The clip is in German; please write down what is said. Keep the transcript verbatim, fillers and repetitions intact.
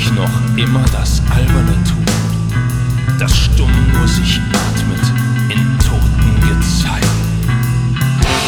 ich noch immer das Alberne tun, das stumm nur sich atmet